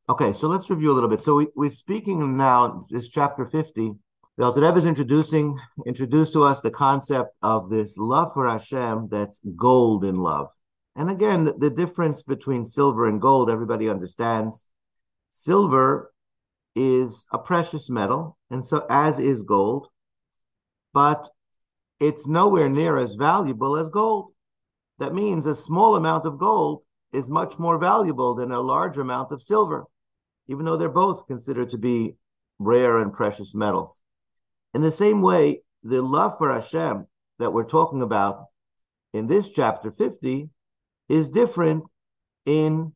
Okay, so let's review a little bit. So we're speaking now, this chapter 50. The Alter Rebbe is introduced to us the concept of this love for Hashem that's gold in love. And again, the difference between silver and gold, everybody understands. Silver is a precious metal, and so as is gold, but it's nowhere near as valuable as gold. That means a small amount of gold is much more valuable than a large amount of silver, even though they're both considered to be rare and precious metals. In the same way, the love for Hashem that we're talking about in this chapter 50 is different in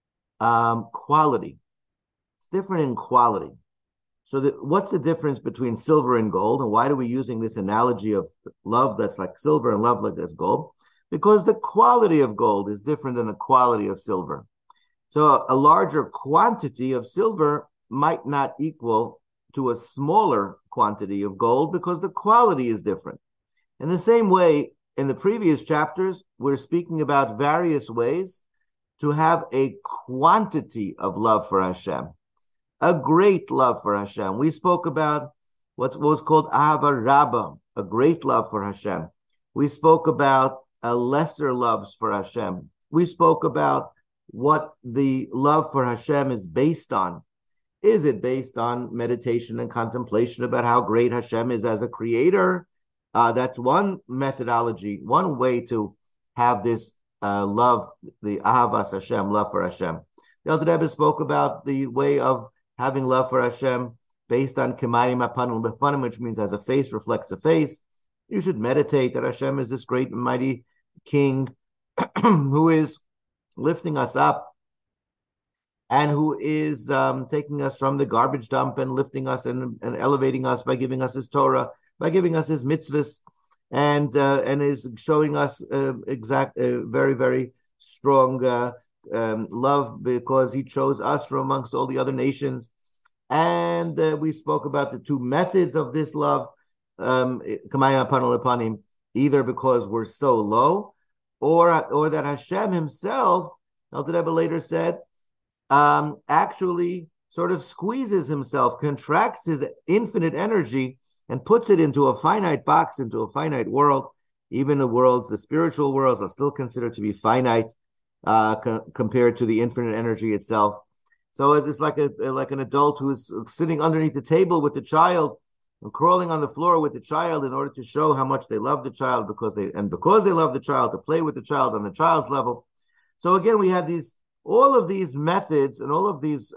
quality. It's different in quality. So what's the difference between silver and gold, and why are we using this analogy of love that's like silver and love like that's gold? Because the quality of gold is different than the quality of silver. So a larger quantity of silver might not equal to a smaller quantity of gold because the quality is different. In the same way, in the previous chapters, we're speaking about various ways to have a quantity of love for Hashem, a great love for Hashem. We spoke about what was called Ahava Rabbah, a great love for Hashem. We spoke about a lesser loves for Hashem. We spoke about what the love for Hashem is based on. Is it based on meditation and contemplation about how great Hashem is as a creator? That's one methodology, one way to have this love, the Ahavas Hashem, love for Hashem. The Alter Rebbe spoke about the way of having love for Hashem based on Kemayim Apanim Befanim, which means as a face reflects a face. You should meditate that Hashem is this great and mighty King who is lifting us up and who is taking us from the garbage dump and lifting us and elevating us by giving us his Torah, by giving us his mitzvahs, and is showing us very, very strong love because he chose us from amongst all the other nations. And we spoke about the two methods of this love, either because we're so low, or that Hashem himself, Alter Rebbe later said, actually sort of squeezes himself, contracts his infinite energy, and puts it into a finite box, into a finite world. Even the spiritual worlds are still considered to be finite compared to the infinite energy itself. So it's like an adult who's sitting underneath the table with the child and crawling on the floor with the child in order to show how much they love the child because they love the child, to play with the child on the child's level. So again, we have all of these methods and all of these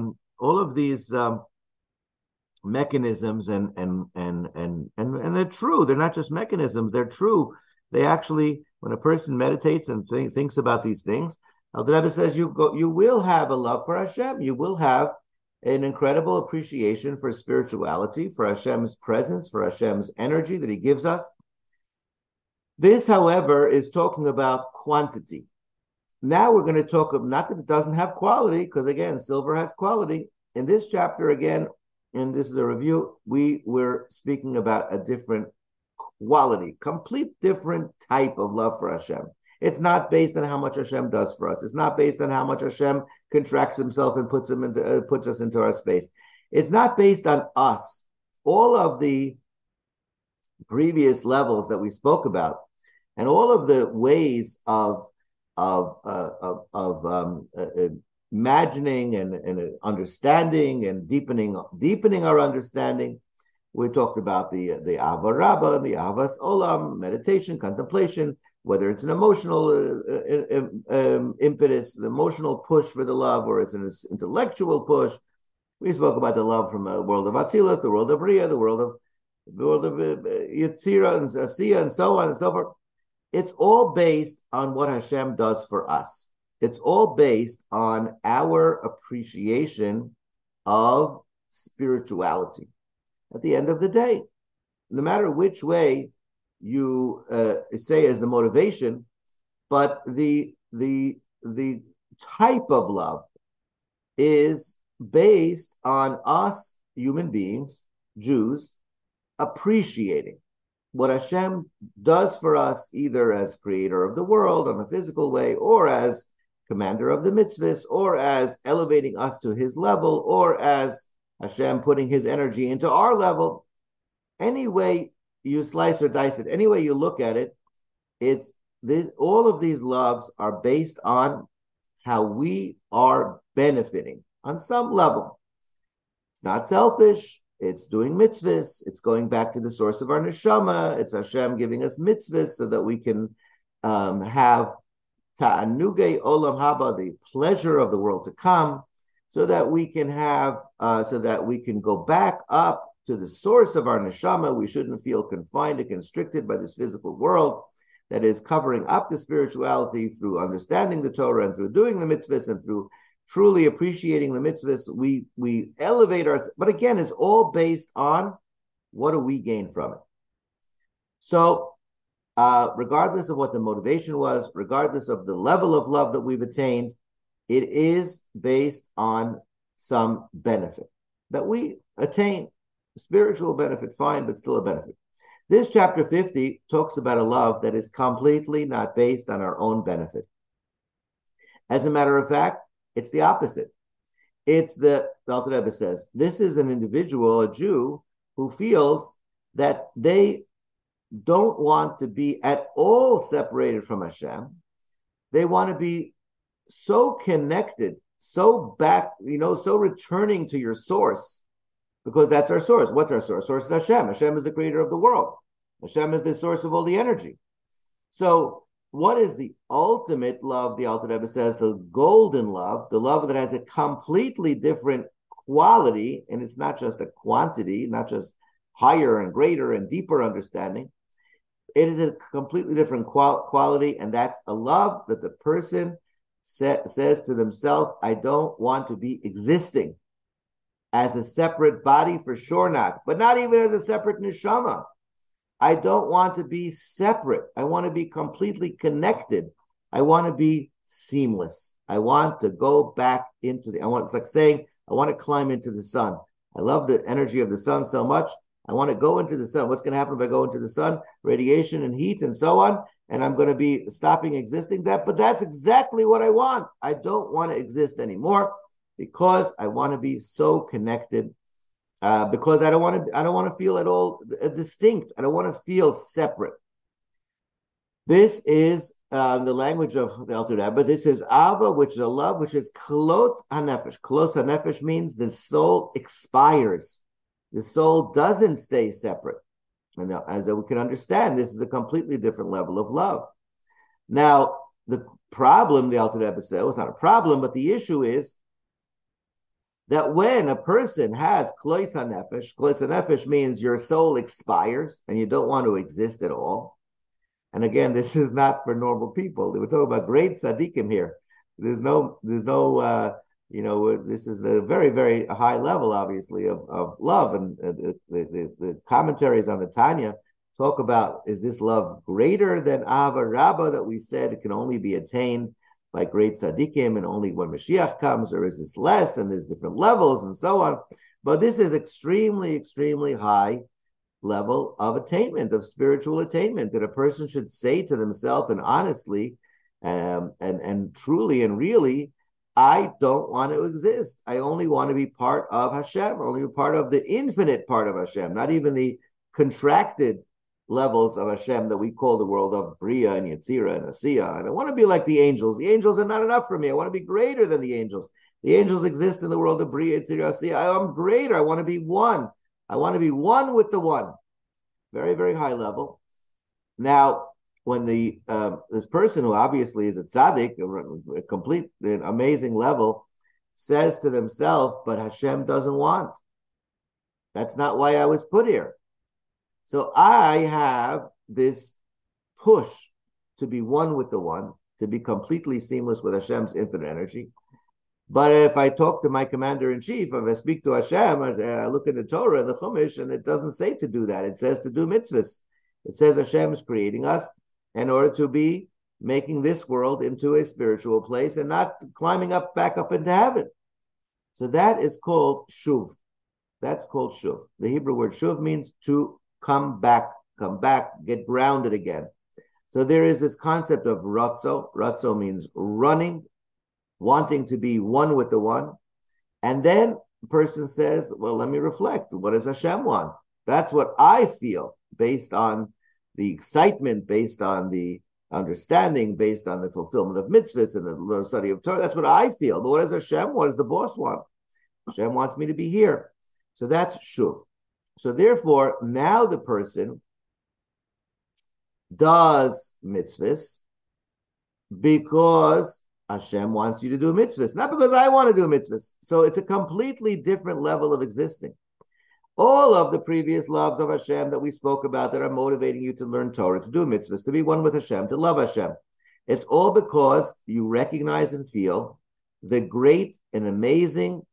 mechanisms, and they're true. They're not just mechanisms; they're true. They actually, when a person meditates and thinks about these things, Al Rebbe says you will have a love for Hashem. You will have an incredible appreciation for spirituality, for Hashem's presence, for Hashem's energy that He gives us. This, however, is talking about quantity. Now we're going to talk of, not that it doesn't have quality, because again, silver has quality. In this chapter, again, and this is a review, we were speaking about a different quality, complete different type of love for Hashem. It's not based on how much Hashem does for us. It's not based on how much Hashem contracts himself and puts us into our space. It's not based on us. All of the previous levels that we spoke about, and all of the ways of imagining and understanding and deepening our understanding. We talked about the Ahava Rabbah, the Ahavas Olam, meditation, contemplation, whether it's an emotional impetus, an emotional push for the love, or it's an intellectual push. We spoke about the love from the world of Atzilus, the world of Bria, the world of Yetzira and Asiya, and so on and so forth. It's all based on what Hashem does for us. It's all based on our appreciation of spirituality. At the end of the day, no matter which way you say as the motivation, but the type of love is based on us human beings, Jews, appreciating what Hashem does for us, either as creator of the world on a physical way, or as commander of the mitzvahs, or as elevating us to his level, or as Hashem putting his energy into our level. Any way you slice or dice it, any way you look at it, all of these loves are based on how we are benefiting on some level. It's not selfish. It's doing mitzvahs. It's going back to the source of our neshama. It's Hashem giving us mitzvahs so that we can have ta'anuge olam haba, the pleasure of the world to come, so that we can go back up to the source of our neshama. We shouldn't feel confined and constricted by this physical world that is covering up the spirituality through understanding the Torah and through doing the mitzvahs and through truly appreciating the mitzvahs. We elevate ourselves, but again, it's all based on what do we gain from it. So regardless of what the motivation was, regardless of the level of love that we've attained, it is based on some benefit that we attain. Spiritual benefit, fine, but still a benefit. This chapter 50 talks about a love that is completely not based on our own benefit. As a matter of fact, it's the opposite. The Alter Rebbe says, this is an individual, a Jew, who feels that they don't want to be at all separated from Hashem. They want to be so connected, so back, so returning to your source, because that's our source. What's our source? Source is Hashem. Hashem is the creator of the world. Hashem is the source of all the energy. So what is the ultimate love? The Alter Rebbe says the golden love, the love that has a completely different quality, and it's not just a quantity, not just higher and greater and deeper understanding. It is a completely different quality, and that's a love that the person says to themselves, I don't want to be existing as a separate body, for sure not, but not even as a separate neshama. I don't want to be separate. I want to be completely connected. I want to be seamless. I want to go back into it's like saying, I want to climb into the sun. I love the energy of the sun so much. I want to go into the sun. What's going to happen if I go into the sun? Radiation and heat and so on. And I'm going to be stopping existing. But that's exactly what I want. I don't want to exist anymore because I want to be so connected. Because I don't want to feel at all distinct. I don't want to feel separate. This is the language of the Alter Rebbe. This is Ava, which is a love, which is Klot HaNefesh. Klot HaNefesh means the soul expires. The soul doesn't stay separate. And now, as we can understand, this is a completely different level of love. Now, the problem, the Alter Rebbe said, it's not a problem, but the issue is that when a person has Klot HaNefesh means your soul expires and you don't want to exist at all. And again, this is not for normal people. We're talking about great tzaddikim here. There's no this is a very, very high level, obviously, of love. And the commentaries on the Tanya talk about, is this love greater than Ahava Rabbah that we said it can only be attained by great tzaddikim and only when Mashiach comes, or is this less and there's different levels and so on? But this is extremely, extremely high level of attainment, of spiritual attainment, that a person should say to themselves and honestly and truly and really, I don't want to exist. I only want to be part of Hashem, only part of the infinite part of Hashem, not even the contracted levels of Hashem that we call the world of Bria and Yetzira and Asiya. And I want to be like the angels. The angels are not enough for me. I want to be greater than the angels. The angels exist in the world of Bria, Yetzira, Asiya. I'm greater. I want to be one. I want to be one with the one. Very, very high level. Now, when this person who obviously is a tzaddik, a complete, an amazing level, says to themselves, but Hashem doesn't want. That's not why I was put here. So I have this push to be one with the one, to be completely seamless with Hashem's infinite energy. But if I talk to my commander-in-chief, if I speak to Hashem, I look at the Torah, the Chumash, and it doesn't say to do that. It says to do mitzvahs. It says Hashem is creating us in order to be making this world into a spiritual place and not climbing back up into heaven. So that is called shuv. That's called shuv. The Hebrew word shuv means to come back, get grounded again. So there is this concept of ratzo. Ratzo means running, wanting to be one with the one. And then the person says, well, let me reflect. What does Hashem want? That's what I feel based on the excitement, based on the understanding, based on the fulfillment of mitzvahs and the study of Torah. That's what I feel. But what does Hashem? What does the boss want? Hashem wants me to be here. So that's shuv. So therefore, now the person does mitzvahs because Hashem wants you to do mitzvahs, not because I want to do mitzvahs. So it's a completely different level of existing. All of the previous loves of Hashem that we spoke about that are motivating you to learn Torah, to do mitzvahs, to be one with Hashem, to love Hashem, it's all because you recognize and feel the great and amazing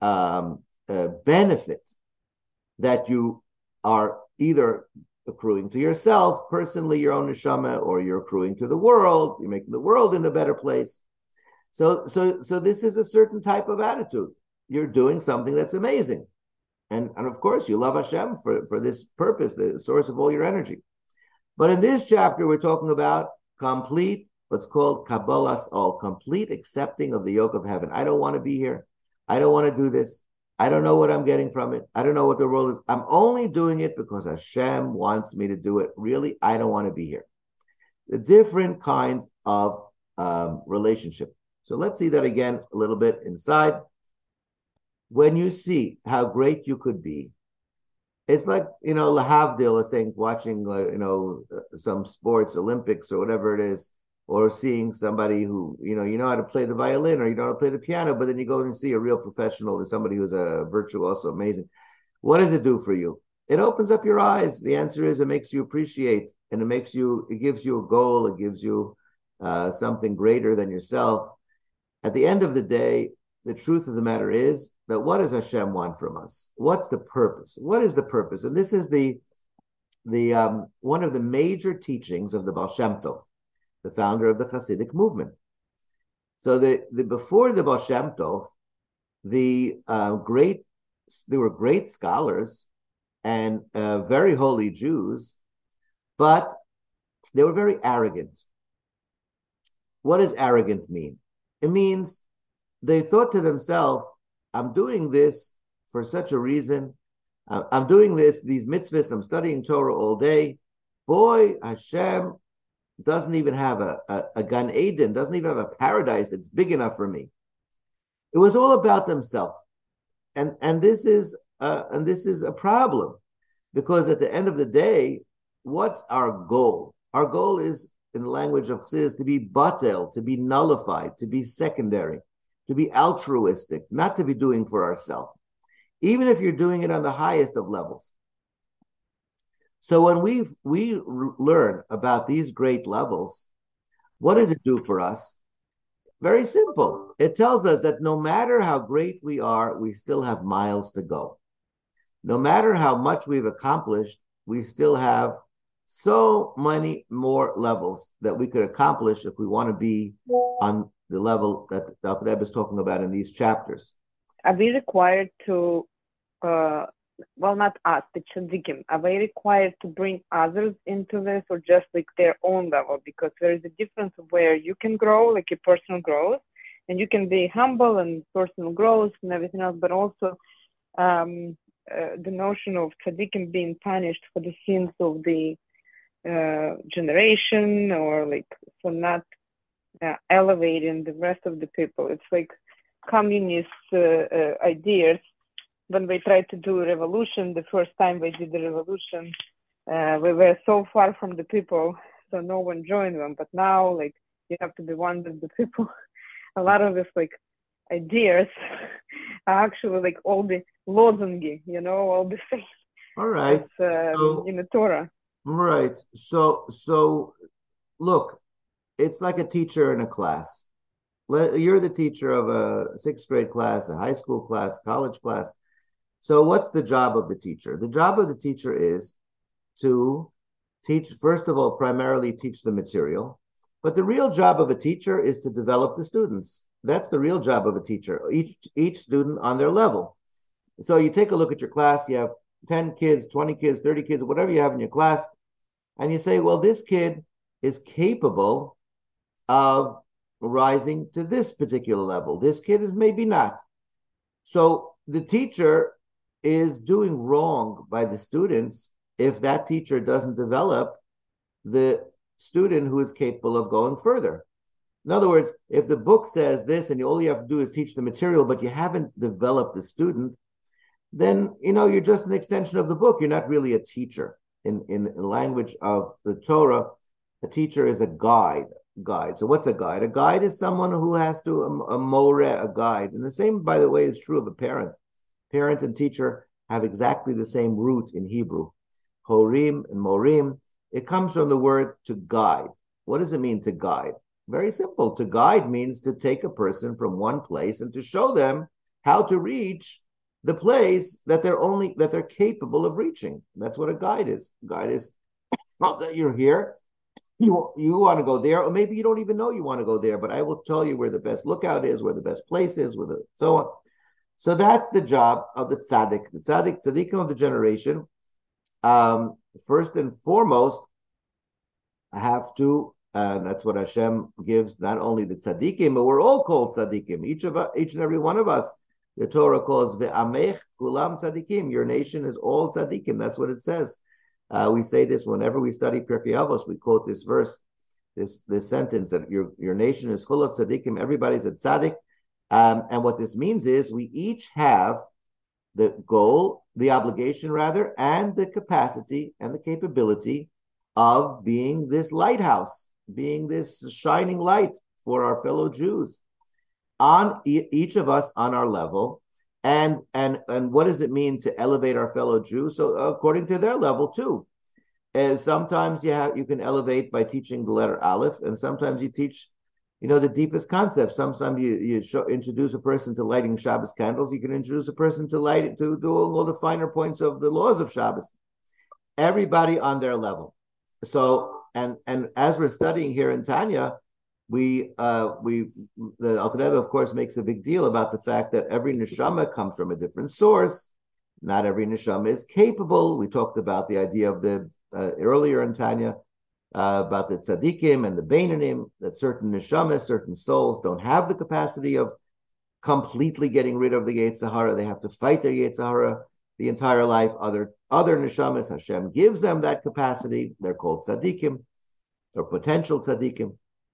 benefit that you are either accruing to yourself, personally, your own neshama, or you're accruing to the world, you're making the world in a better place. So this is a certain type of attitude. You're doing something that's amazing. And of course, you love Hashem for this purpose, the source of all your energy. But in this chapter, we're talking about complete, what's called Kabbalas Ol, complete accepting of the yoke of heaven. I don't want to be here. I don't want to do this. I don't know what I'm getting from it. I don't know what the role is. I'm only doing it because Hashem wants me to do it. Really, I don't want to be here. A different kind of relationship. So let's see that again a little bit inside. When you see how great you could be, it's like, lahavdil is saying, watching, some sports, Olympics or whatever it is, or seeing somebody who, you know how to play the violin or you know how to play the piano, but then you go and see a real professional or somebody who's a virtuoso, amazing. What does it do for you? It opens up your eyes. The answer is it makes you appreciate, and it gives you a goal. It gives you something greater than yourself. At the end of the day, the truth of the matter is that what does Hashem want from us? What's the purpose? What is the purpose? And this is the one of the major teachings of the Baal Shem Tov, the founder of the Hasidic movement. So before the Baal Shem Tov, there were great scholars and very holy Jews, but they were very arrogant. What does arrogant mean? It means they thought to themselves, I'm doing this for such a reason. I'm doing these mitzvahs, I'm studying Torah all day. Boy, Hashem doesn't even have a Gan Eden, doesn't even have a paradise that's big enough for me. It was all about themselves. And this is a problem, because at the end of the day, what's our goal? Our goal is, in the language of Chassidus, to be batel, to be nullified, to be secondary, to be altruistic, not to be doing for ourselves, even if you're doing it on the highest of levels. So when we learn about these great levels, what does it do for us? Very simple. It tells us that no matter how great we are, we still have miles to go. No matter how much we've accomplished, we still have so many more levels that we could accomplish if we want to be on the level that the Alter Rebbe is talking about in these chapters. Are we required to, not us, the tzaddikim, are they required to bring others into this, or just like their own level? Because there is a difference of where you can grow, like your personal growth, and you can be humble and personal growth and everything else, but also the notion of tzaddikim being punished for the sins of the generation, or like for not elevating the rest of the people. It's like communist ideas. When they tried to do a revolution, the first time they did the revolution, we were so far from the people, so no one joined them. But now, like, you have to be one with the people. A lot of this, like, ideas are actually like all the lozungi, all the things. All right. In the Torah. Right. So look, it's like a teacher in a class. You're the teacher of a sixth grade class, a high school class, college class. So what's the job of the teacher? The job of the teacher is to teach, first of all, primarily teach the material. But the real job of a teacher is to develop the students. That's the real job of a teacher, each student on their level. So you take a look at your class, you have 10 kids, 20 kids, 30 kids, whatever you have in your class, and you say, well, this kid is capable of rising to this particular level. This kid is maybe not. So the teacher is doing wrong by the students if that teacher doesn't develop the student who is capable of going further. In other words, if the book says this and all you have to do is teach the material, but you haven't developed the student, then you're just an extension of the book. You're not really a teacher. In language of the Torah, a teacher is a guide. So what's a guide? A guide is someone who has to, a more, a guide. And the same, by the way, is true of a parent. Parent and teacher have exactly the same root in Hebrew. Horim and morim. It comes from the word to guide. What does it mean to guide? Very simple. To guide means to take a person from one place and to show them how to reach the place that they're capable of reaching. That's what a guide is. A guide is not that you're here, you want to go there, or maybe you don't even know you want to go there, but I will tell you where the best lookout is, where the best place is, so on. So that's the job of the tzaddik. The tzaddikim of the generation. First and foremost, I have to. That's what Hashem gives. Not only the tzaddikim, but we're all called tzaddikim. Each and every one of us. The Torah calls ve'amech kulam tzaddikim. Your nation is all tzaddikim. That's what it says. We say this whenever we study Pirkei Avos. We quote this verse, this sentence that your nation is full of tzaddikim. Everybody's a tzaddik. And what this means is we each have the goal, the obligation rather, and the capacity and the capability of being this lighthouse, being this shining light for our fellow Jews. On each of us on our level, and what does it mean to elevate our fellow Jews? So according to their level too. And sometimes you can elevate by teaching the letter Aleph, and sometimes you teach, the deepest concepts. Sometimes you introduce a person to lighting Shabbos candles. You can introduce a person to doing all the finer points of the laws of Shabbos. Everybody on their level. So and as we're studying here in Tanya, the Alter Rebbe, of course, makes a big deal about the fact that every neshama comes from a different source. Not every neshama is capable. We talked about the idea of the earlier in Tanya about the tzaddikim and the beinanim, that certain neshamas, certain souls don't have the capacity of completely getting rid of the Yetzer Hara. They have to fight their Yetzer Hara the entire life. Other neshamas, Hashem gives them that capacity. They're called tzaddikim or potential tzaddikim.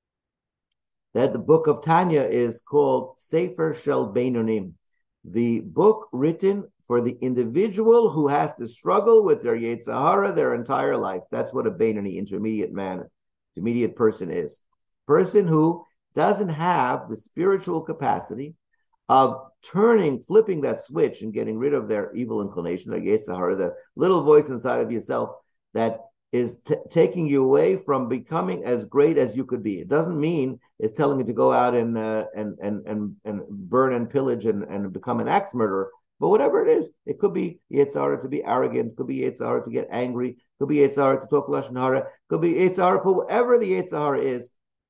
That the book of Tanya is called Sefer Shel Beinonim, the book written for the individual who has to struggle with their Yetzer Hara their entire life. That's what a Beinoni, intermediate person is. Person who doesn't have the spiritual capacity of flipping that switch and getting rid of their evil inclination, their Yetzer Hara, the little voice inside of yourself that is taking you away from becoming as great as you could be. It doesn't mean it's telling you to go out and burn and pillage and become an axe murderer. But whatever it is, it could be Yetzer Hara to be arrogant, it could be Yetzer Hara to get angry, it could be Yetzer Hara to talk Lashon Hara, it could be Yetzer Hara for whatever the Yetzer Hara is.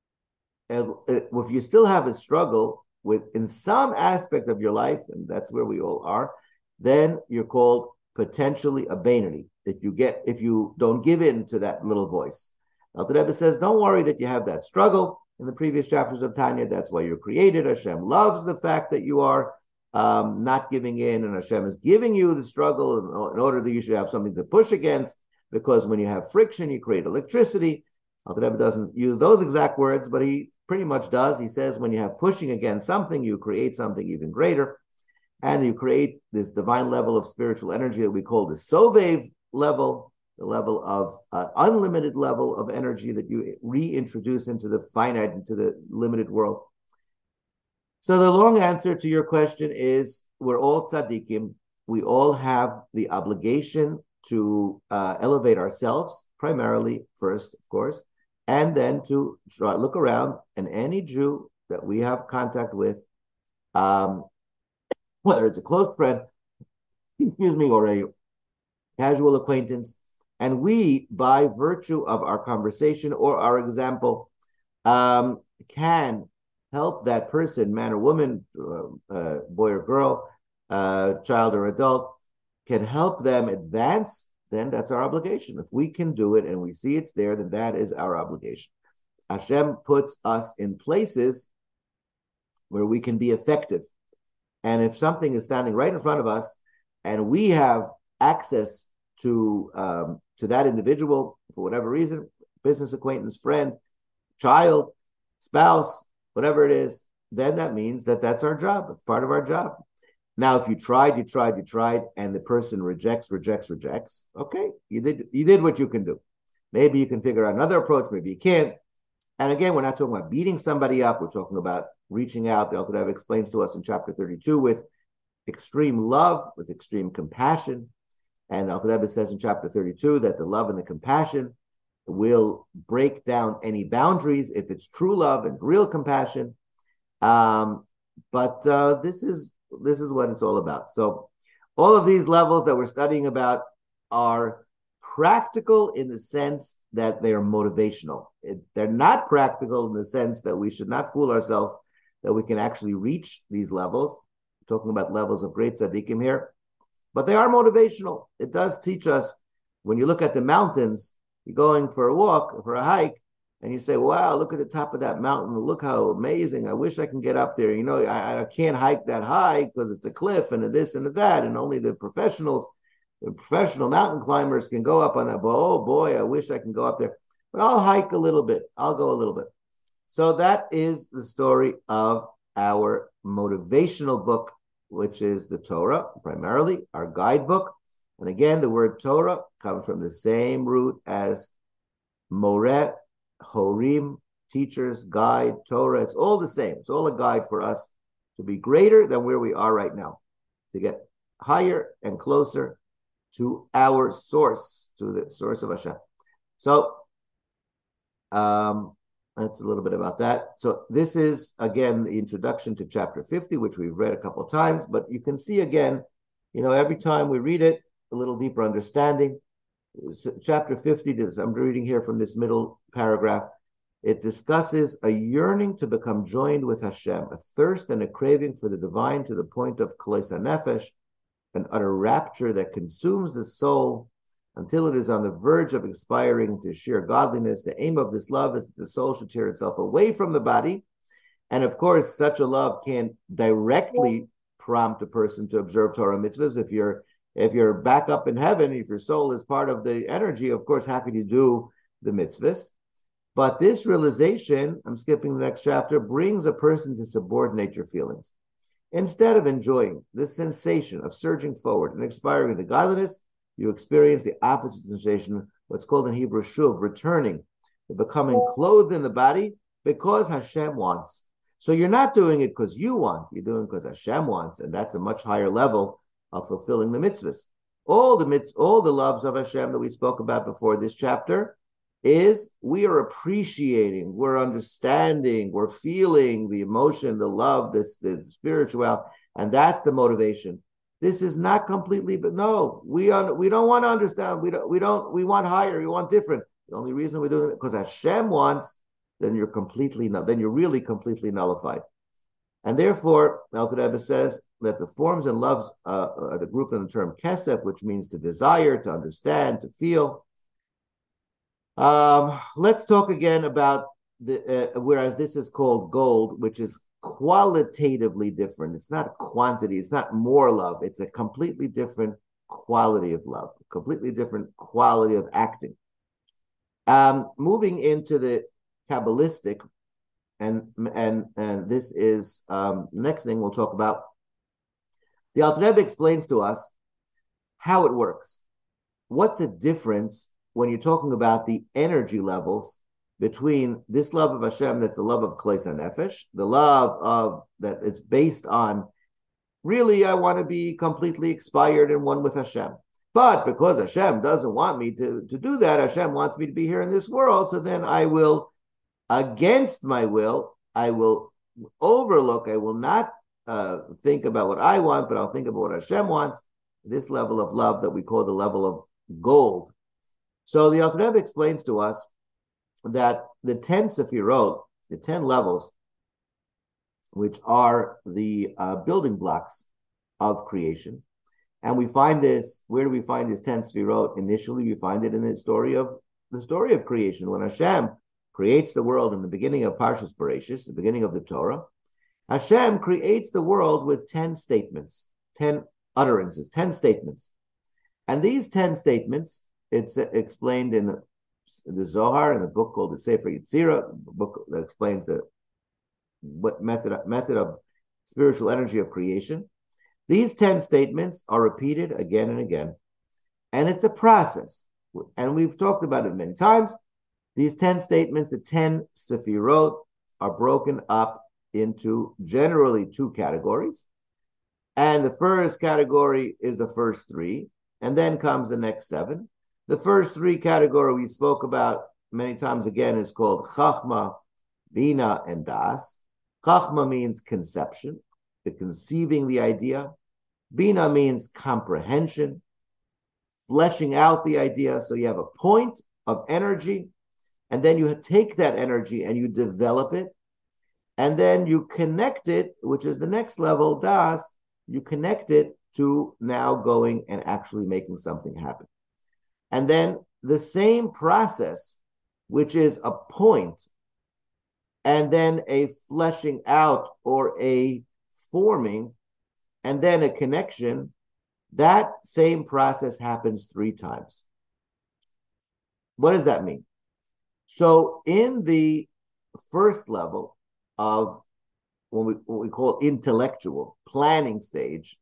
If you still have a struggle in some aspect of your life, and that's where we all are, then you're called potentially a Beinoni. If you don't give in to that little voice. Alter Rebbe says, don't worry that you have that struggle. In the previous chapters of Tanya, that's why you're created. Hashem loves the fact that you are not giving in, and Hashem is giving you the struggle in order that you should have something to push against, because when you have friction, you create electricity. Alter Rebbe doesn't use those exact words, but he pretty much does. He says when you have pushing against something, you create something even greater, and you create this divine level of spiritual energy that we call the Sovev level, the level of unlimited level of energy that you reintroduce into the finite, into the limited world. So the long answer to your question is we're all tzaddikim. We all have the obligation to elevate ourselves, primarily first, of course, and then to look around, and any Jew that we have contact with, whether it's a close friend, or a casual acquaintance, and we, by virtue of our conversation or our example, can help that person, man or woman, boy or girl, child or adult, can help them advance, then that's our obligation. If we can do it and we see it's there, then that is our obligation. Hashem puts us in places where we can be effective. And if something is standing right in front of us and we have access to that individual for whatever reason, business acquaintance, friend, child, spouse, whatever it is, then that means that that's our job. It's part of our job. Now, if you tried, and the person rejects, okay, you did what you can do. Maybe you can figure out another approach, maybe you can't. And again, we're not talking about beating somebody up. We're talking about reaching out. The Alter Rebbe explains to us in chapter 32 with extreme love, with extreme compassion. And the Alter Rebbe says in chapter 32 that the love and the compassion will break down any boundaries if it's true love and real compassion. But this is what it's all about. So all of these levels that we're studying about are practical in the sense that they are motivational. They're not practical in the sense that we should not fool ourselves that we can actually reach these levels. We're talking about levels of great tzaddikim here, but they are motivational. It does teach us, when you look at the mountains, you're going for a walk, for a hike, and you say, wow, look at the top of that mountain. Look how amazing. I wish I can get up there. You know, I can't hike that high because it's a cliff and this and that, and only the professional mountain climbers can go up on that. But oh boy, I wish I can go up there. But I'll hike a little bit. I'll go a little bit. So that is the story of our motivational book, which is the Torah, primarily our guidebook. And again, the word Torah comes from the same root as Moreh, Horim, teachers, guide, Torah. It's all the same. It's all a guide for us to be greater than where we are right now, to get higher and closer to our source, to the source of Hashem. So that's a little bit about that. So this is, again, the introduction to chapter 50, which we've read a couple of times, but you can see again, every time we read it, a little deeper understanding. Chapter 50, I'm reading here from this middle paragraph. It discusses a yearning to become joined with Hashem, a thirst and a craving for the divine to the point of Klos HaNefesh, an utter rapture that consumes the soul until it is on the verge of expiring to sheer godliness. The aim of this love is that the soul should tear itself away from the body. And of course, such a love can't directly prompt a person to observe Torah mitzvahs. If you're back up in heaven, if your soul is part of the energy, of course, how can you do the mitzvahs? But this realization, I'm skipping the next chapter, brings a person to subordinate your feelings. Instead of enjoying the sensation of surging forward and expiring into godliness, you experience the opposite sensation, what's called in Hebrew shuv, returning, becoming clothed in the body because Hashem wants. So you're not doing it because you want, you're doing it because Hashem wants, and that's a much higher level of fulfilling the mitzvahs. All the loves of Hashem that we spoke about before this chapter is we are appreciating, we're understanding, we're feeling the emotion, the love, the spiritual, and that's the motivation. This is not completely, but no, we don't want to understand. We want higher, we want different. The only reason we're doing it because Hashem wants, then you're really completely nullified. And therefore, Alter Rebbe says that the forms and loves are the group in the term kesef, which means to desire, to understand, to feel. Let's talk again about whereas this is called gold, which is qualitatively different. It's not quantity. It's not more love. It's a completely different quality of love, completely different quality of acting. Moving into the Kabbalistic, and this is next thing we'll talk about. The Alter Rebbe explains to us how it works. What's the difference when you're talking about the energy levels between this love of Hashem, that's the love of Klos HaNefesh, the love of that it's based on, really, I want to be completely expired and one with Hashem. But because Hashem doesn't want me to do that, Hashem wants me to be here in this world, so then I will, against my will, I will overlook, I will not think about what I want, but I'll think about what Hashem wants, this level of love that we call the level of gold. So the Alter Rebbe explains to us that the 10 Sefirot, the 10 levels, which are the building blocks of creation, and we find this, where do we find this 10 Sefirot? Initially, we find it in the story of creation, when Hashem creates the world in the beginning of Parshas Bereshis, the beginning of the Torah. Hashem creates the world with 10 statements, 10 utterances, 10 statements. And these 10 statements, it's explained in the Zohar, in a book called the Sefer Yetzirah, a book that explains what method of spiritual energy of creation. These 10 statements are repeated again and again. And it's a process. And we've talked about it many times. These 10 statements, the 10 sefirot, are broken up into generally 2 categories. And the first category is the first 3, and then comes the next 7. The first 3 category we spoke about many times again is called Chachma, Bina, and Das. Chachma means conception, the conceiving the idea. Bina means comprehension, fleshing out the idea. So you have a point of energy, and then you take that energy and you develop it, and then you connect it, which is the next level, Das, you connect it to now going and actually making something happen. And then the same process, which is a point, and then a fleshing out or a forming, and then a connection, that same process happens 3 times. What does that mean? So in the first level of what we call intellectual planning stage,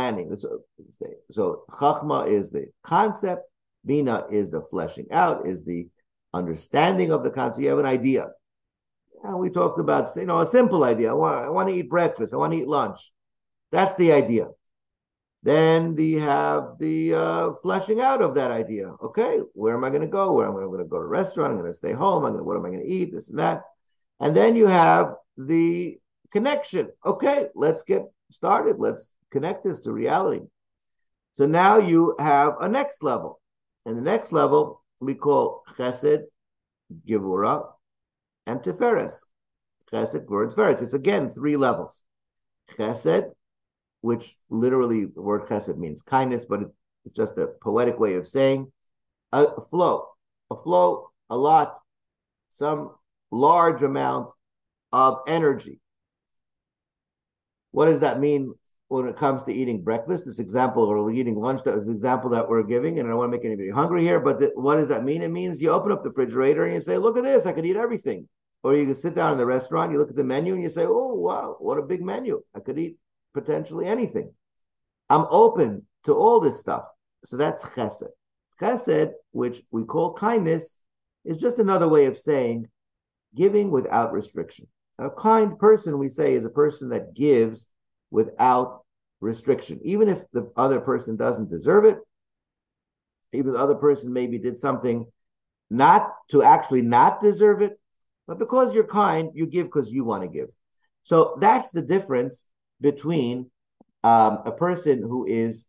so Chachma is the concept, Bina is the fleshing out, is the understanding of the concept. You have an idea. And we talked about, a simple idea. I want to eat breakfast. I want to eat lunch. That's the idea. Then you have the fleshing out of that idea. Okay, where am I going to go? Where am I going to go to a restaurant? I'm going to stay home. What am I going to eat? This and that. And then you have the connection. Okay, let's get started. Let's connect this to reality. So now you have a next level. And the next level we call Chesed, Gevura, and Tiferes. Chesed, Gevura, and Tiferes. It's again 3 levels. Chesed, which literally the word Chesed means kindness, but it's just a poetic way of saying a flow, a lot, some large amount of energy. What does that mean when it comes to eating breakfast? This example, or eating lunch, that was the example that we're giving, and I don't want to make anybody hungry here, but what does that mean? It means you open up the refrigerator and you say, look at this, I could eat everything. Or you can sit down in the restaurant, you look at the menu and you say, oh, wow, what a big menu. I could eat potentially anything. I'm open to all this stuff. So that's chesed. Chesed, which we call kindness, is just another way of saying giving without restriction. A kind person, we say, is a person that gives without restriction. Even if the other person doesn't deserve it, even the other person maybe did something not to actually not deserve it, but because you're kind, you give because you want to give. So that's the difference between a person who is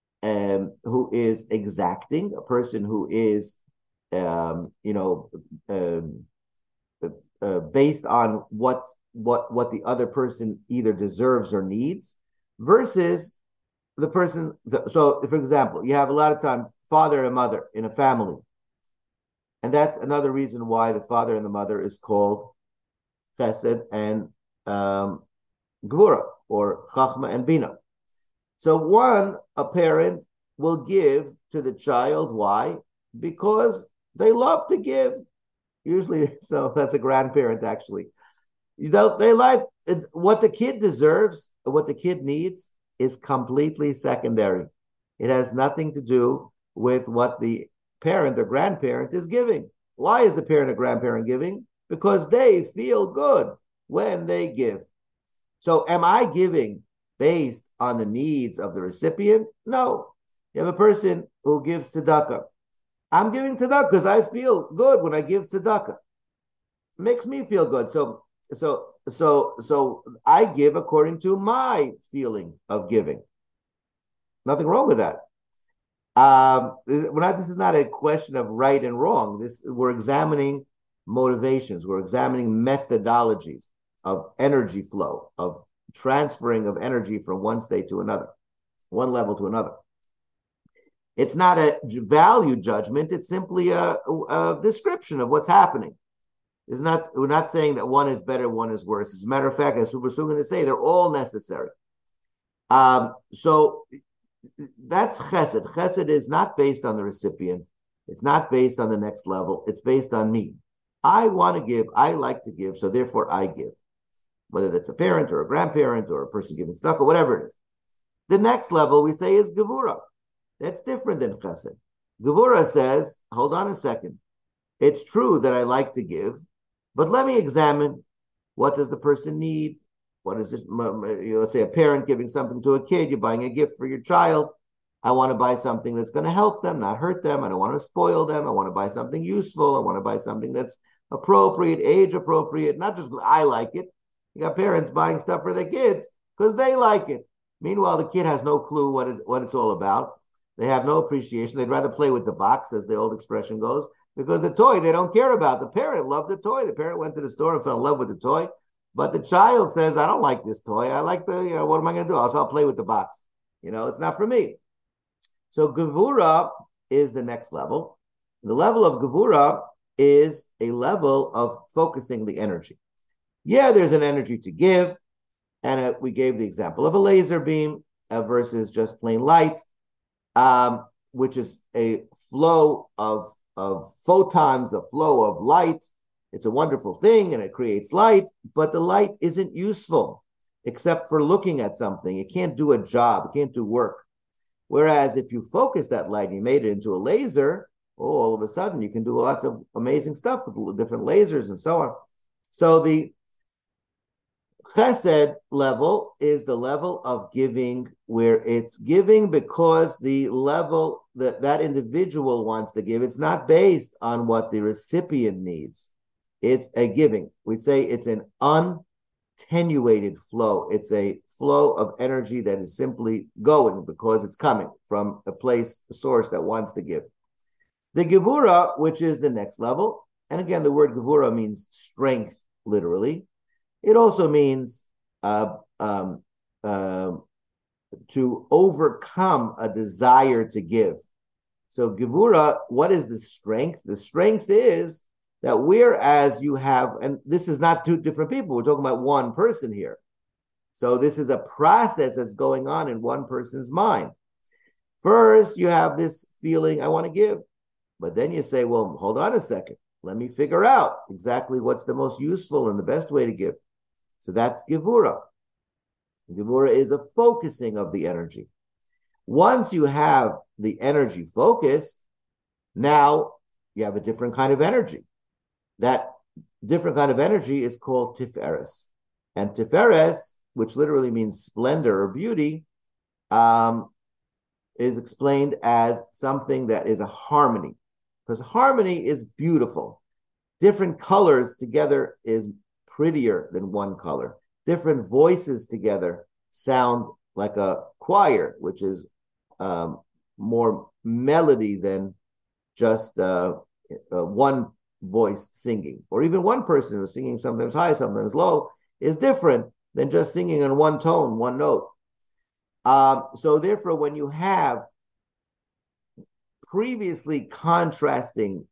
exacting, a person who is based on what the other person either deserves or needs, versus the person. So, for example, you have a lot of times father and mother in a family, and that's another reason why the father and the mother is called Chesed and Gvura, or Chachma and Bina. So a parent will give to the child. Why? Because they love to give. Usually, so that's a grandparent actually. They like what the kid deserves, what the kid needs is completely secondary. It has nothing to do with what the parent or grandparent is giving. Why is the parent or grandparent giving? Because they feel good when they give. So am I giving based on the needs of the recipient? No. You have a person who gives tzedakah. I'm giving tzedakah because I feel good when I give tzedakah. It makes me feel good. So I give according to my feeling of giving. Nothing wrong with that. This is not a question of right and wrong. We're examining motivations. We're examining methodologies of energy flow, of transferring of energy from one state to another, one level to another. It's not a value judgment. It's simply a description of what's happening. We're not saying that one is better, one is worse. As a matter of fact, as we're soon going to say, they're all necessary. So that's chesed. Chesed is not based on the recipient. It's not based on the next level. It's based on me. I want to give. I like to give. So therefore I give. Whether that's a parent or a grandparent or a person giving stuff or whatever it is. The next level we say is gevura. That's different than chesed. Gevura says, hold on a second. It's true that I like to give, but let me examine what does the person need. What is it? Let's say a parent giving something to a kid. You're buying a gift for your child. I want to buy something that's going to help them, not hurt them. I don't want to spoil them. I want to buy something useful. I want to buy something that's appropriate, age appropriate, not just I like it. You got parents buying stuff for their kids because they like it. Meanwhile, the kid has no clue what it's all about. They have no appreciation. They'd rather play with the box, as the old expression goes, because the toy they don't care about. The parent loved the toy. The parent went to the store and fell in love with the toy. But the child says, I don't like this toy. I like what am I going to do? I'll play with the box. It's not for me. So gevura is the next level. The level of gevura is a level of focusing the energy. Yeah, there's an energy to give. And we gave the example of a laser beam versus just plain light, which is a flow of photons, a flow of light. It's a wonderful thing and it creates light, but the light isn't useful except for looking at something. It can't do a job. It can't do work. Whereas if you focus that light and you made it into a laser, all of a sudden you can do lots of amazing stuff with different lasers and so on. So the chesed level is the level of giving where it's giving because the level that individual wants to give, it's not based on what the recipient needs. It's a giving. We say it's an untenuated flow. It's a flow of energy that is simply going because it's coming from a source that wants to give. The gevura, which is the next level, and again, the word gevura means strength, literally. It also means to overcome a desire to give. So gevura, what is the strength? The strength is that whereas you have, and this is not two different people, we're talking about one person here. So this is a process that's going on in one person's mind. First, you have this feeling, I want to give. But then you say, well, hold on a second. Let me figure out exactly what's the most useful and the best way to give. So that's gevura. Gevura is a focusing of the energy. Once you have the energy focused, now you have a different kind of energy. That different kind of energy is called tiferes. And tiferes, which literally means splendor or beauty, is explained as something that is a harmony. Because harmony is beautiful. Different colors together is prettier than one color. Different voices together sound like a choir, which is more melody than just one voice singing. Or even one person who's singing sometimes high, sometimes low, is different than just singing in one tone, one note. So therefore, when you have previously contrasting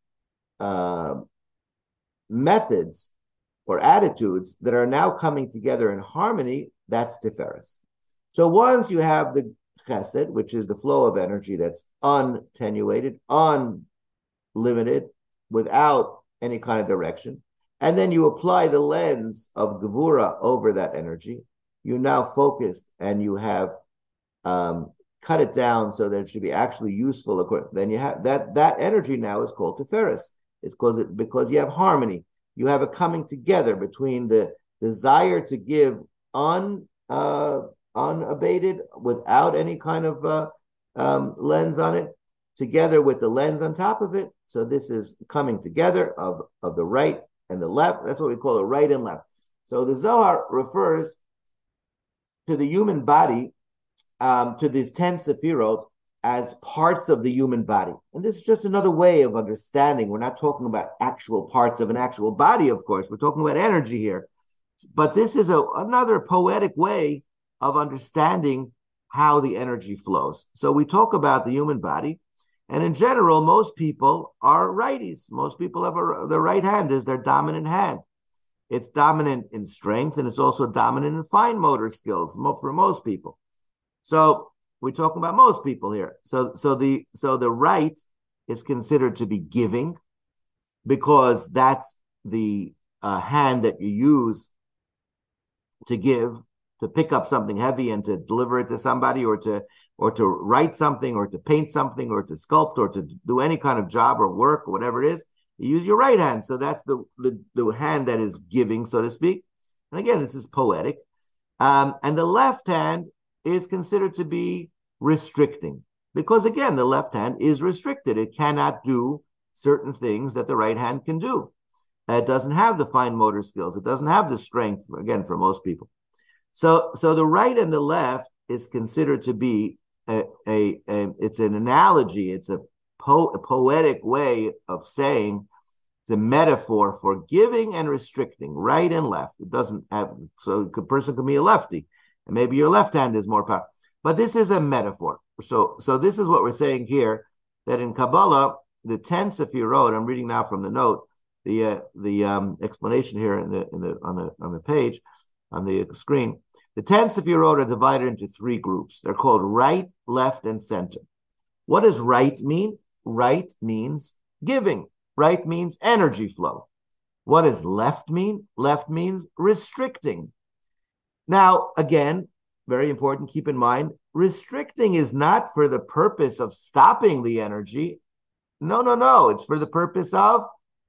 methods or attitudes that are now coming together in harmony, that's tiferes. So once you have the chesed, which is the flow of energy that's untenuated, unlimited, without any kind of direction, and then you apply the lens of gevura over that energy, you're now focused and you have cut it down so that it should be actually useful. Then you have that energy now is called tiferes. It's because you have harmony. You have a coming together between the desire to give unabated, without any kind of lens on it, together with the lens on top of it. So this is coming together of the right and the left. That's what we call it, right and left. So the Zohar refers to the human body, to these 10 Sefirot, as parts of the human body. And this is just another way of understanding. We're not talking about actual parts of an actual body, of course. We're talking about energy here. But this is another poetic way of understanding how the energy flows. So we talk about the human body, And in general, most people are righties. Most people have the right hand is their dominant hand. It's dominant in strength, and it's also dominant in fine motor skills for most people. So we're talking about most people here. So the right is considered to be giving, because that's the hand that you use to give, to pick up something heavy and to deliver it to somebody, or to write something, or to paint something, or to sculpt, or to do any kind of job or work, or whatever it is. You use your right hand. So that's the hand that is giving, so to speak. And again, this is poetic. And the left hand is considered to be restricting, because again, the left hand is restricted. It cannot do certain things that the right hand can do. It doesn't have the fine motor skills. It doesn't have the strength, again, for most people. So the right and the left is considered to be it's an analogy. It's a poetic way of saying, it's a metaphor for giving and restricting, right and left. It doesn't have, so a person could be a lefty, and maybe your left hand is more powerful. But this is a metaphor. So this is what we're saying here, that in Kabbalah, the 10 Sefirot, I'm reading now from the note, the explanation here on the page, on the screen. The 10 Sefirot are divided into 3 groups. They're called right, left, and center. What does right mean? Right means giving. Right means energy flow. What does left mean? Left means restricting. Now, again, very important, keep in mind, restricting is not for the purpose of stopping the energy. No. It's for the purpose of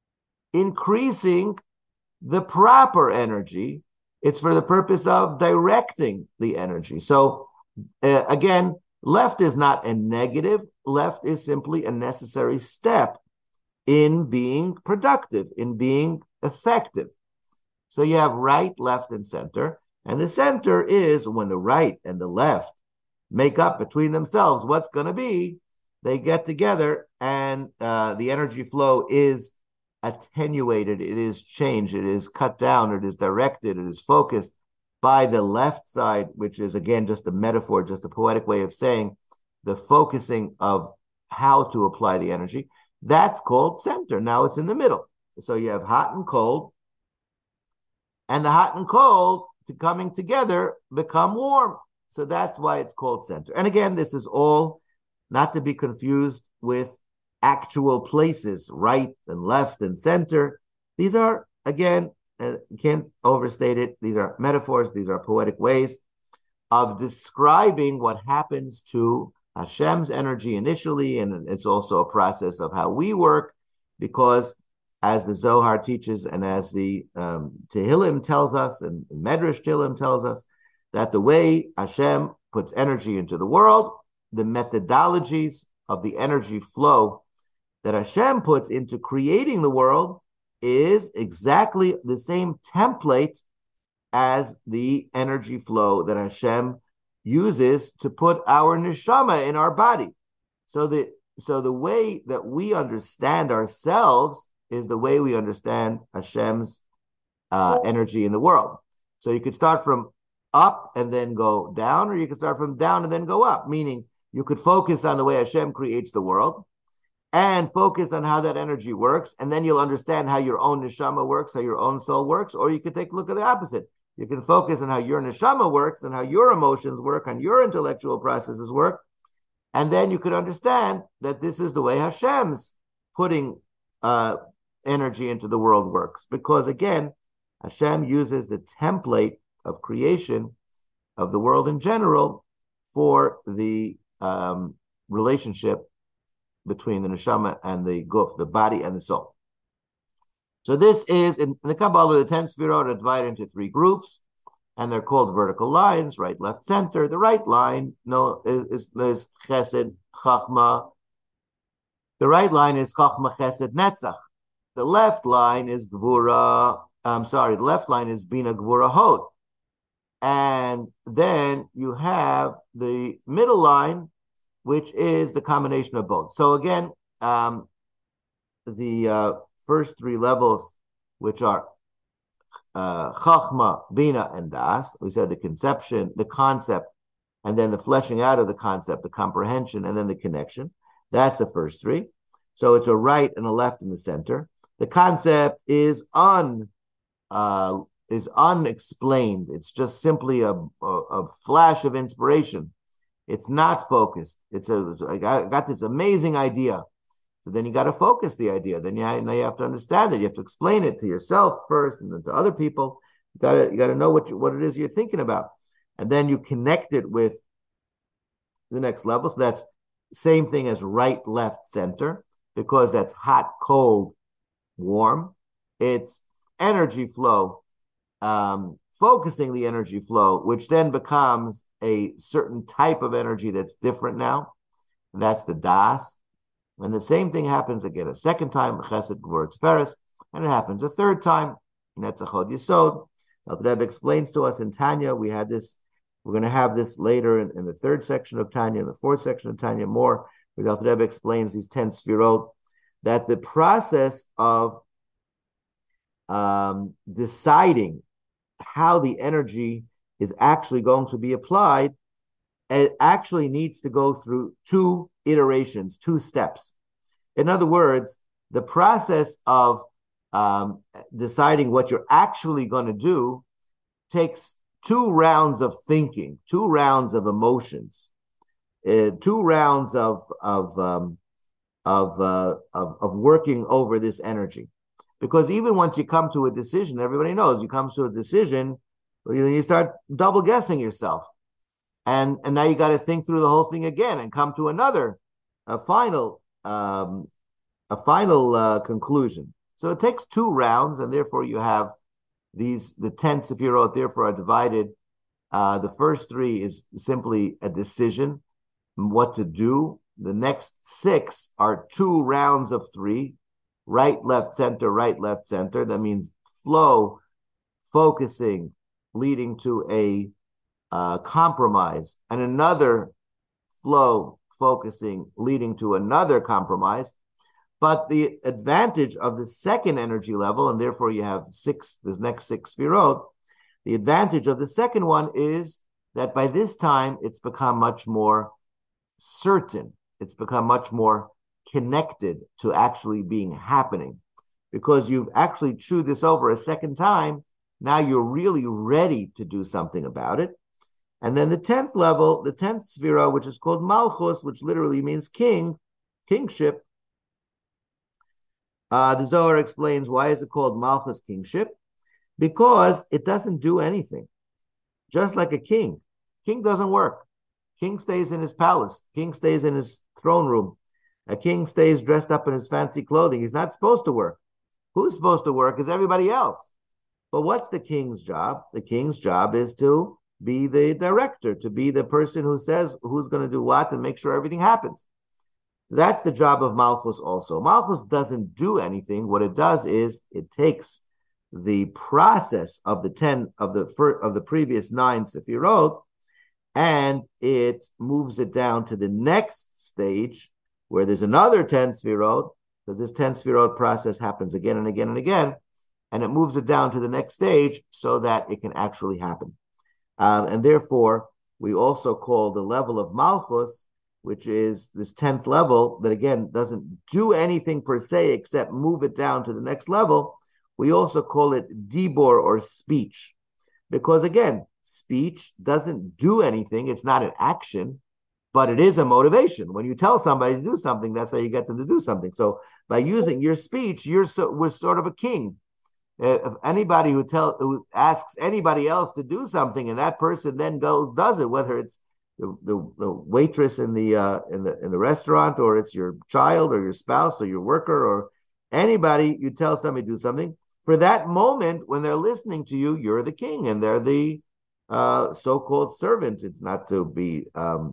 increasing the proper energy. It's for the purpose of directing the energy. So, again, left is not a negative. Left is simply a necessary step in being productive, in being effective. So you have right, left, and center. And the center is when the right and the left make up between themselves what's going to be, they get together, and the energy flow is attenuated, it is changed, it is cut down, it is directed, it is focused by the left side, which is, again, just a metaphor, just a poetic way of saying the focusing of how to apply the energy. That's called center. Now it's in the middle. So you have hot and cold, and the hot and cold coming together become warm. So that's why it's called center. And again, this is all not to be confused with actual places, right and left and center. These are, again, can't overstate it, these are metaphors, these are poetic ways of describing what happens to Hashem's energy initially, and it's also a process of how we work, because as the Zohar teaches, and as the Tehillim tells us, and Medrash Tehillim tells us, that the way Hashem puts energy into the world, the methodologies of the energy flow that Hashem puts into creating the world is exactly the same template as the energy flow that Hashem uses to put our neshama in our body. So the way that we understand ourselves is the way we understand Hashem's energy in the world. So you could start from up and then go down, or you could start from down and then go up, meaning you could focus on the way Hashem creates the world and focus on how that energy works, and then you'll understand how your own neshama works, how your own soul works. Or you could take a look at the opposite. You can focus on how your neshama works and how your emotions work, and your intellectual processes work, and then you could understand that this is the way Hashem's putting energy into the world works. Because again, Hashem uses the template of creation of the world in general for the relationship between the neshama and the guf, the body and the soul. So this is, in the Kabbalah, the 10 Sefirot are divided into 3 groups, and they're called vertical lines, right, left, center. The right line is Chesed, Chachma. The right line is Chachma, Chesed, Netzach. The left line is Gvura, the left line is Bina, Gvura, Hod. And then you have the middle line, which is the combination of both. So again, the first 3 levels, which are Chachma, Bina, and Das. We said the conception, the concept, and then the fleshing out of the concept, the comprehension, and then the connection. That's the first three. So it's a right and a left in the center. The concept is unexplained. It's just simply a flash of inspiration. It's not focused. I got this amazing idea. So then you got to focus the idea. Then now you have to understand it. You have to explain it to yourself first, and then to other people. You got to know what it is you're thinking about, and then you connect it with the next level. So that's same thing as right, left, center, because that's hot, cold, warm. It's energy flow, focusing the energy flow, which then becomes a certain type of energy that's different now. And that's the das. And the same thing happens again a second time, Chesed, Gvura, Tiferes, and it happens a third time, Netzach Hod Yesod. Now, the Rebbe explains to us in Tanya, we had this, we're going to have this later in the third section of Tanya, in the fourth section of Tanya, more, where the Rebbe explains these 10 Sfirot, that the process of deciding how the energy is actually going to be applied, it actually needs to go through two iterations, two steps. In other words, the process of deciding what you're actually going to do takes 2 rounds of thinking, 2 rounds of emotions, 2 rounds of working over this energy. Because even once you come to a decision, everybody knows you come to a decision, you start double guessing yourself. And now you got to think through the whole thing again and come to a final conclusion. So it takes 2 rounds, and therefore you have the 10 Sefirot, therefore, are divided. The first 3 is simply a decision, what to do. The next 6 are 2 rounds of 3, right, left, center, right, left, center. That means flow, focusing, leading to a compromise, and another flow, focusing, leading to another compromise. But the advantage of the second energy level, and therefore you have 6, this next 6 Sfirot, the advantage of the second one is that by this time it's become much more certain. It's become much more connected to actually being happening. Because you've actually chewed this over a second time, now you're really ready to do something about it. And then the 10th level, the 10th Sfira, which is called Malchus, which literally means king, kingship. The Zohar explains, why is it called Malchus, kingship? Because it doesn't do anything. Just like a king. King doesn't work. King stays in his palace. King stays in his throne room. A king stays dressed up in his fancy clothing. He's not supposed to work. Who's supposed to work is everybody else. But what's the king's job? The king's job is to be the director, to be the person who says who's going to do what and make sure everything happens. That's the job of Malchus also. Malchus doesn't do anything. What it does is it takes the process of the 10 of the previous 9 Sefirot, and it moves it down to the next stage where there's another 10 Sefirot, because this 10 Sefirot process happens again and again and again, and it moves it down to the next stage so that it can actually happen. And therefore, we also call the level of Malchus, which is this 10th level, that again doesn't do anything per se except move it down to the next level. We also call it Dibor, or speech, because again, speech doesn't do anything. It's not an action, but it is a motivation. When you tell somebody to do something, that's how you get them to do something. So by using your speech, we're sort of a king. If anybody who asks anybody else to do something, and that person then does it, whether it's the waitress in the restaurant, or it's your child or your spouse or your worker or anybody, you tell somebody to do something, for that moment when they're listening to you, you're the king and they're the so-called servant. It's not to be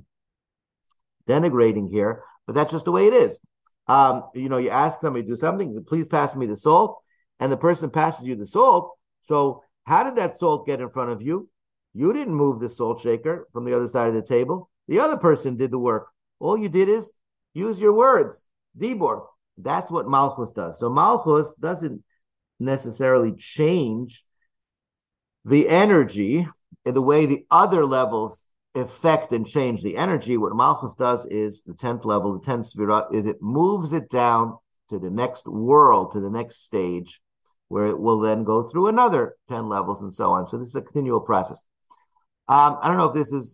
denigrating here, but that's just the way it is. You ask somebody to do something, please pass me the salt, and the person passes you the salt. So how did that salt get in front of you? You didn't move the salt shaker from the other side of the table. The other person did the work. All you did is use your words. Dibor. That's what Malchus does. So Malchus doesn't necessarily change the energy in the way the other levels affect and change the energy. What Malchus does is the 10th level, the 10th Sefirah, is it moves it down to the next world, to the next stage, where it will then go through another 10 levels and so on. So this is a continual process. I don't know if this is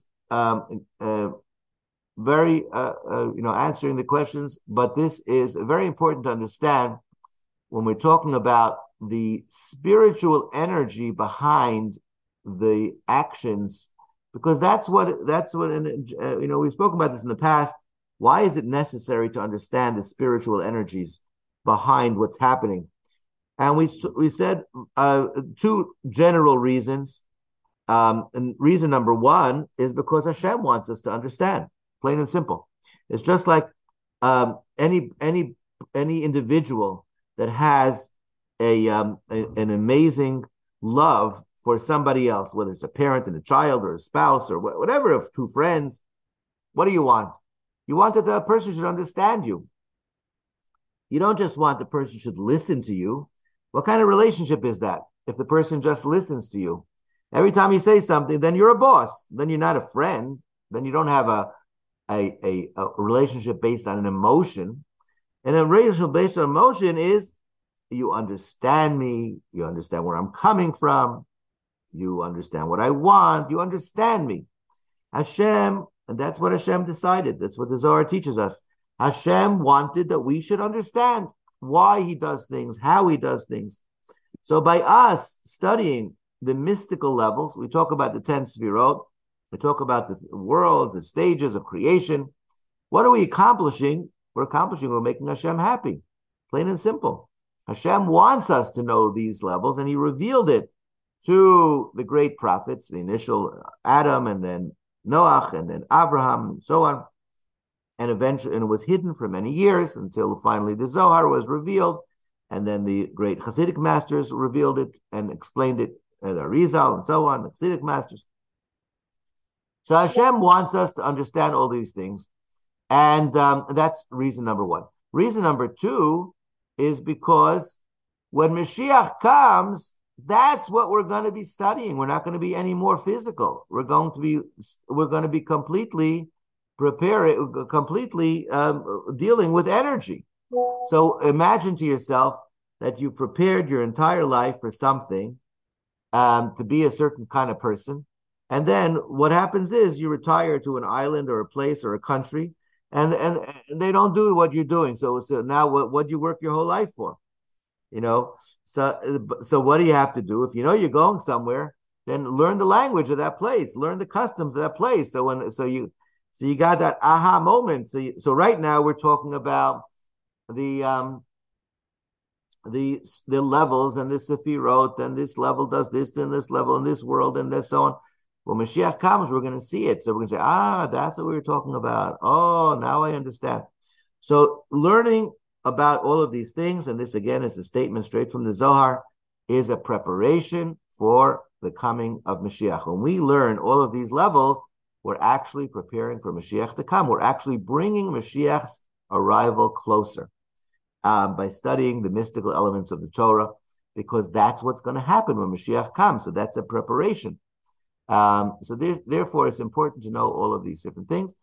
very, answering the questions, but this is very important to understand when we're talking about the spiritual energy behind the actions, because that's what, we've spoken about this in the past. Why is it necessary to understand the spiritual energies behind what's happening? And we said two general reasons. And reason number one is because Hashem wants us to understand, plain and simple. It's just like any individual that has an amazing love for somebody else, whether it's a parent and a child or a spouse or whatever, of two friends. What do you want? You want that the person should understand you. You don't just want the person should listen to you. What kind of relationship is that? If the person just listens to you, every time you say something, then you're a boss. Then you're not a friend. Then you don't have a relationship based on an emotion. And a relationship based on emotion is you understand me. You understand where I'm coming from. You understand what I want. You understand me. Hashem, and that's what Hashem decided. That's what the Zohar teaches us. Hashem wanted that we should understand why he does things, how he does things. So by us studying the mystical levels, we talk about the 10 Sefirot, we talk about the worlds, the stages of creation. What are we accomplishing? We're making Hashem happy, plain and simple. Hashem wants us to know these levels, and he revealed it to the great prophets, the initial Adam, and then Noach, and then Abraham, and so on. And eventually, and it was hidden for many years until finally the Zohar was revealed, and then the great Hasidic masters revealed it and explained it, the Arizal and so on, the Hasidic masters. So Hashem wants us to understand all these things, and that's reason number one. Reason number two is because when Mashiach comes, that's what we're going to be studying. We're not going to be any more physical. We're going to be completely dealing with energy. So imagine to yourself that you prepared your entire life for something, to be a certain kind of person, and then what happens is you retire to an island or a place or a country, and they don't do what you're doing. So now what do you work your whole life for? So what do you have to do? If you know you're going somewhere, then learn the language of that place, learn the customs of that place. So you got that aha moment. So right now we're talking about the levels and the Sefirot, and this level does this, and this level in this world, and so on. When Mashiach comes, we're going to see it. So we're going to say, that's what we were talking about. Oh, now I understand. So learning about all of these things, and this again is a statement straight from the Zohar, is a preparation for the coming of Mashiach. When we learn all of these levels, we're actually preparing for Mashiach to come. We're actually bringing Mashiach's arrival closer by studying the mystical elements of the Torah, because that's what's going to happen when Mashiach comes. So that's a preparation. Therefore, it's important to know all of these different things.